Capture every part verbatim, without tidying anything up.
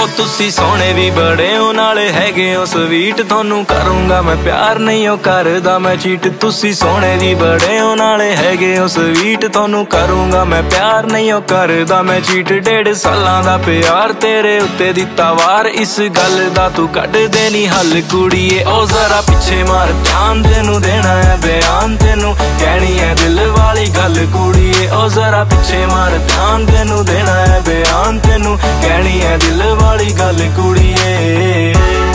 ओ तुसी सोने भी बड़े हो नाले हैगे हो स्वीट, थानू करूंगा मैं प्यार नहीं हो करदा मैं चीट। तुसी सोने भी बड़े हो नाले हैगे हो स्वीट, थानू करूंगा मैं प्यार नहीं हो करदा मैं चीट। डेढ़ सालां दा प्यार तेरे उत्ते दिता वार, इस गल दा तू कढ दे नी हल कुड़िए। ओ जरा पिछे मार ध्यान, तेनू देना है बयान, तेनू कहनी है दिल वाली गल कुड़िए। ओ जरा पिछे मार ध्यान, तेनू देना है बयान, तेनू कहनी है दिल वाली गल कुड़िए।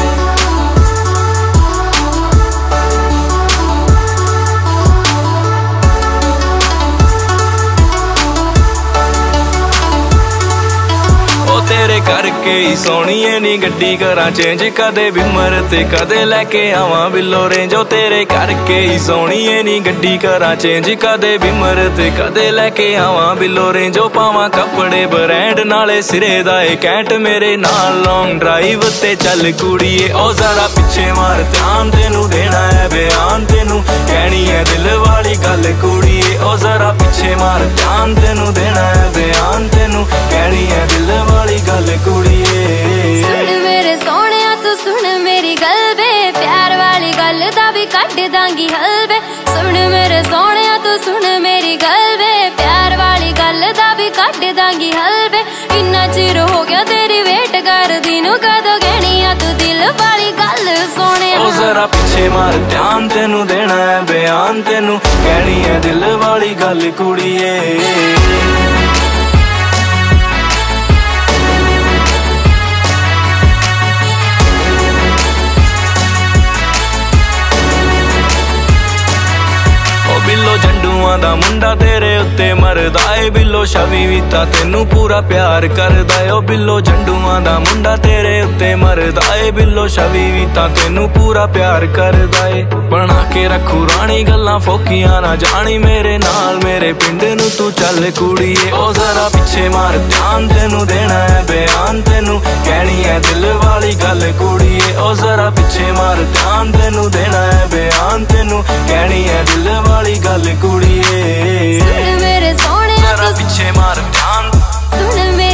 तेरे करके ही सोहणीए नी गड्डी करा चेंज, कदे विमर ते कदे लैके आवां बिलो रेंज। ओ तेरे करके ही सोहणीए नी गड्डी करा चेंज, कदे विमर ते कदे लैके आवां बिलो रेंज। ओ पावां कपड़े ब्रांड नाले सिरे दा ए कैंट, मेरे नाल लॉन्ग ड्राइव ते चल कुड़िए। ओ जरा पिछे मार ध्यान, तेनू देना है बयान, तेनू कहनी है दिल वाली गल कुड़िए। ओ जरा पिछे मार ध्यान, तेनू देना है बयान, तेनू कहनी है दिल वाली गल कुड़िए। सुन मेरे सोहणिया तू सुन मेरी गल बे, प्यार वाली गल दा भी कट दांगी हल बे। सुन मेरे सोहणिया तू सुन मेरी गल बे, प्यार वाली गल दा भी कट दांगी हल बे। इन्ना चिर हो गया तेरी वेट करदी नू, कदों कहनी आ तू दिल वाली गल सोहणिया। ओ जरा पिछे मार ध्यान, तेनू देना है बयान, तेनू कहनी है दिल वाली गल कुड़िए। बिलो झंडुआं दा मुंडा तेरे उत्ते मरदा ए, बिलो छवि भी तां तेनू पूरा प्यार करदा ए। ओ बिलो झंडुआं दा मुंडा तेरे उत्ते मरदा ए, बिलो छवि भी तां तेनू पूरा प्यार करदा ए। बना के रखू रानी गल्लां फोकियां ना जानी, मेरे नाल मेरे पिंड नू तू चल कुड़िए। ओ जरा पिछे मार ध्यान, तेनू देना है बयान, तेनू कहनी है दिल वाली गल कुड़िए। ओ जरा पिछे मार ध्यान, तेनू देना है बयान, तेनू कहनी है दिल वाली गल कुड़िए। सुन मेरे सोहणिया जरा पिछे मार ध्यान, सुन मेरे